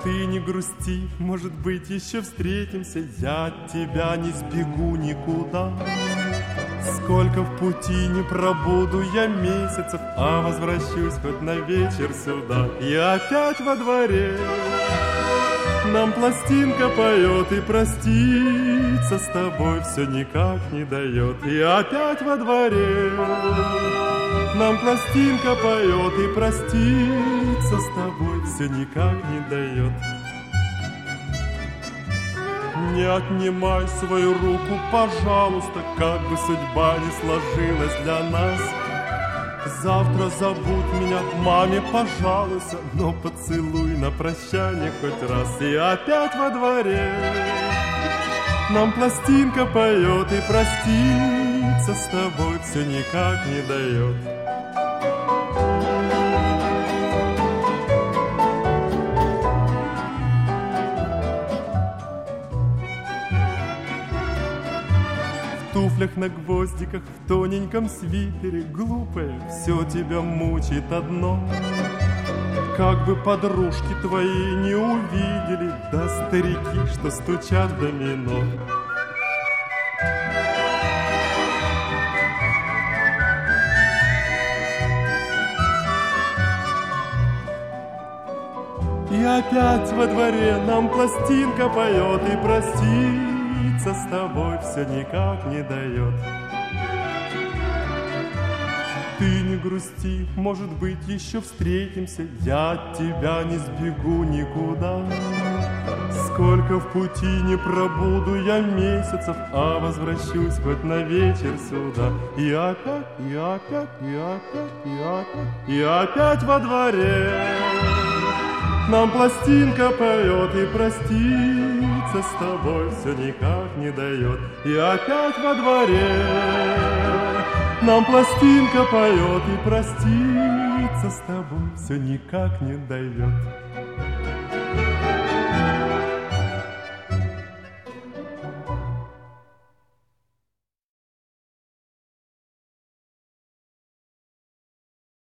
ты не грусти, может быть, еще встретимся. Я от тебя не сбегу никуда. Сколько в пути не пробуду я месяцев, а возвращусь хоть на вечер сюда. И опять во дворе нам пластинка поет, и проститься с тобой все никак не дает. И опять во дворе нам пластинка поет, и проститься с тобой все никак не дает. Не отнимай свою руку, пожалуйста, как бы судьба не сложилась для нас. Завтра забудь меня, маме пожалуйся, но поцелуй на прощание хоть раз. И опять во дворе нам пластинка поет, и проститься с тобой все никак не дает. В туфлях на гвоздиках, в тоненьком свитере, глупая, все тебя мучает одно. Как бы подружки твои не увидели, да старики, что стучат в домино. И опять во дворе нам пластинка поет, и проститься с тобой все никак не дает. Ты не грусти, может быть, еще встретимся. Я от тебя не сбегу никуда. Сколько в пути не пробуду я месяцев, а возвращусь хоть на вечер сюда. И опять, и опять, и опять, и опять, и опять во дворе нам пластинка поет, и проститься с тобой все никак не дает. И опять во дворе нам пластинка поет, и проститься с тобой все никак не дает.